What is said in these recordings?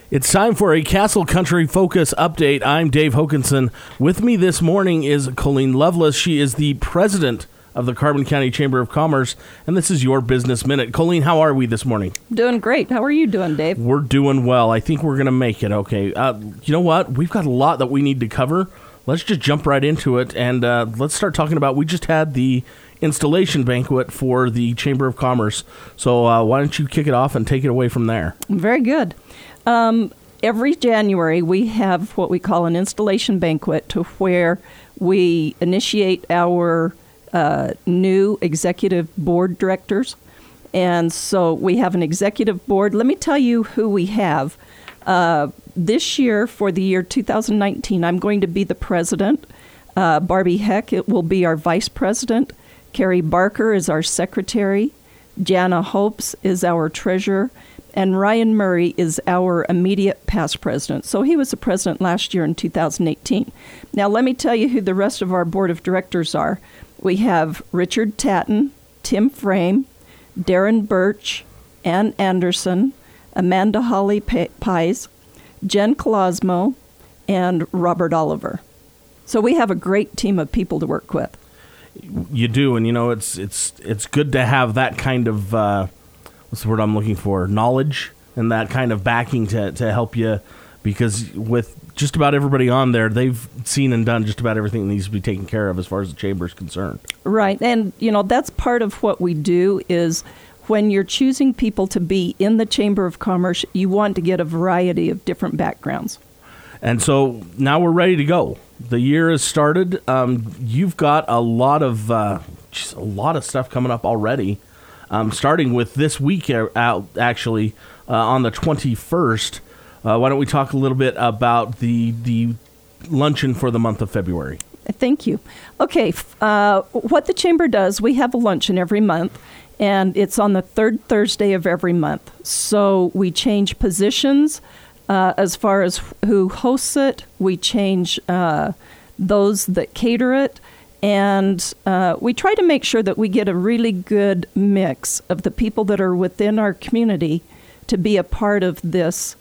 It's time for a Castle Country Focus update. I'm Dave Hokanson. With me this morning is Colleen Lovelace. She is the president of the Carbon County Chamber of Commerce, and this is your Business Minute. Colleen, how are we this morning? Doing great. How are you doing, Dave? We're doing well. I think we're going to make it okay. You know what? We've got a lot that we need to cover. Let's just jump right into it, and let's start talking about, we just had the installation banquet for the Chamber of Commerce. So why don't you kick it off and take it away from there? Very good. Every January, we have what we call an installation banquet, to where we initiate our new executive board directors. And so we have an executive board. Let me tell you who we have. This year, for the year 2019, I'm going to be the president. Barbie Heck will be our vice president. Carrie Barker is our secretary. Jana Hopes is our treasurer. And Ryan Murray is our immediate past president. So he was the president last year in 2018. Now, let me tell you who the rest of our board of directors are. We have Richard Tatton, Tim Frame, Darren Birch, Ann Anderson, Amanda Holly Pies, Jen Colosmo, and Robert Oliver. So we have a great team of people to work with. You do, and you know, it's good to have that kind of, what's the word I'm looking for, knowledge and that kind of backing to help you, because with just about everybody on there, they've seen and done just about everything that needs to be taken care of as far as the chamber is concerned. Right, and you know, that's part of what we do is when you're choosing people to be in the Chamber of Commerce, you want to get a variety of different backgrounds. And so now we're ready to go. The year has started. You've got a lot of stuff coming up already. Starting with this week out, actually, on the 21st. Why don't we talk a little bit about the luncheon for the month of February? Thank you. Okay, what the Chamber does, we have a luncheon every month, and it's on the third Thursday of every month. So we change positions as far as who hosts it. We change those that cater it. And we try to make sure that we get a really good mix of the people that are within our community to be a part of this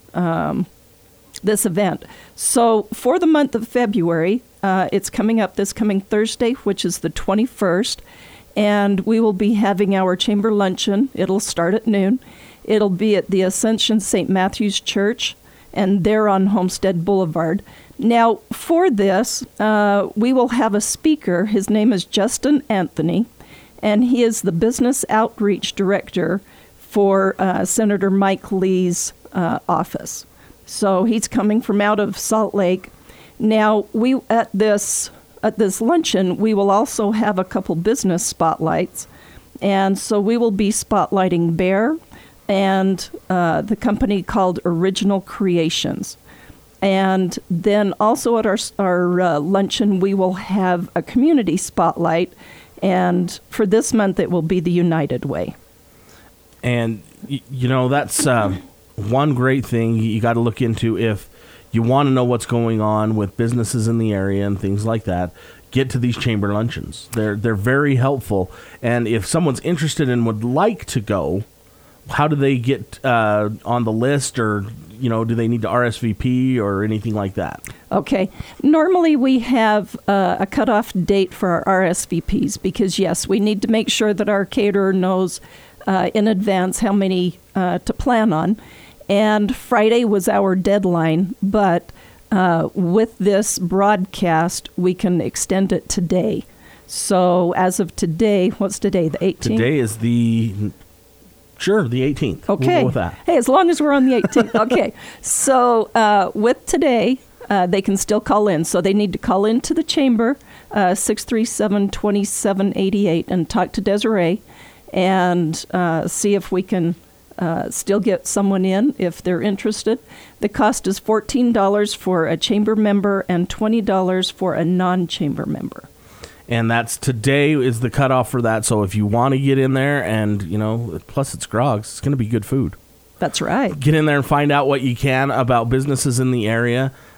this event. So for the month of February, it's coming up this coming Thursday, which is the 21st, and we will be having our chamber luncheon. It'll start at noon. It'll be at the Ascension St. Matthew's Church, and they're on Homestead Boulevard. Now, for this, we will have a speaker. His name is Justin Anthony, and he is the Business Outreach Director for Senator Mike Lee's office. So he's coming from out of Salt Lake. Now, we at this luncheon, we will also have a couple business spotlights, and so we will be spotlighting Bear and the company called Original Creations. And then also at our luncheon, we will have a community spotlight, and for this month, it will be the United Way. And, you know, that's one great thing you got to look into if you want to know what's going on with businesses in the area and things like that. Get to these chamber luncheons. They're very helpful. And if someone's interested and would like to go, how do they get on the list, or, you know, do they need to RSVP or anything like that? Okay. Normally we have a cutoff date for our RSVPs because, yes, we need to make sure that our caterer knows in advance how many to plan on. And Friday was our deadline, but with this broadcast, we can extend it today. So as of today, what's today, the 18th? Today is the 18th. Okay. We'll go with that. Hey, as long as we're on the 18th. Okay. So with today, they can still call in. So they need to call into the chamber, 637-2788, and talk to Desiree and see if we can still get someone in if they're interested. The cost is $14 for a chamber member and $20 for a non-chamber member. And that's today is the cutoff for that. So if you want to get in there and, you know, plus it's Grog's, it's going to be good food. That's right. Get in there and find out what you can about businesses in the area.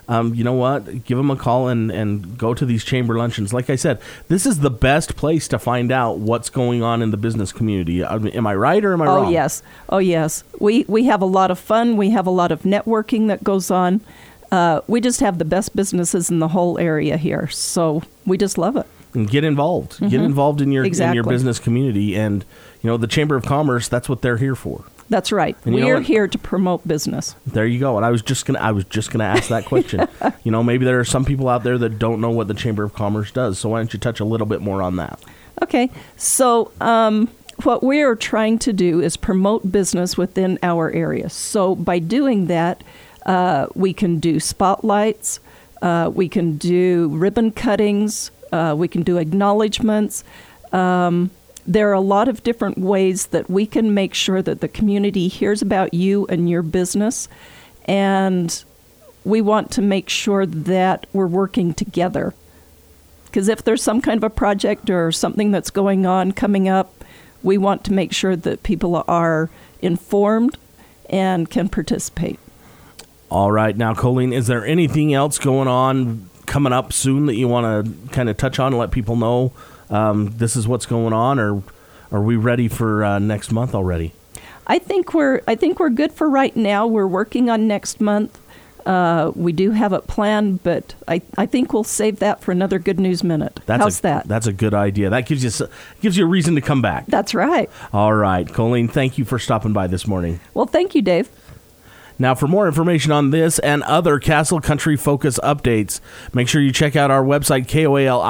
you know what? Give them a call and go to these chamber luncheons. Like I said, this is the best place to find out what's going on in the business community. Am I right or am I wrong? Oh, yes. We have a lot of fun. We have a lot of networking that goes on. We just have the best businesses in the whole area here. So we just love it. And get involved. Mm-hmm. Get involved in your business community. And, the Chamber of Commerce, that's what they're here for. That's right. We're here to promote business. There you go. And I was just gonna ask that question. Maybe there are some people out there that don't know what the Chamber of Commerce does. So why don't you touch a little bit more on that? Okay. So what we are trying to do is promote business within our area. So by doing that, we can do spotlights, we can do ribbon cuttings, we can do acknowledgments. There are a lot of different ways that we can make sure that the community hears about you and your business, and we want to make sure that we're working together. Because if there's some kind of a project or something that's going on coming up, we want to make sure that people are informed and can participate. All right. Now, Colleen, is there anything else going on coming up soon that you want to kind of touch on and let people know this is what's going on, or are we ready for next month already? I think we're good for right now. We're working on next month. We do have it planned, but I think we'll save that for another Good News Minute. How's that? That's a good idea. That gives you a reason to come back. That's right. All right, Colleen, thank you for stopping by this morning. Well, thank you, Dave. Now, for more information on this and other Castle Country Focus updates, make sure you check out our website,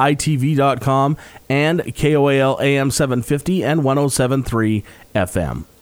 KOALITV.com and KOAL AM 750 and 107.3 FM.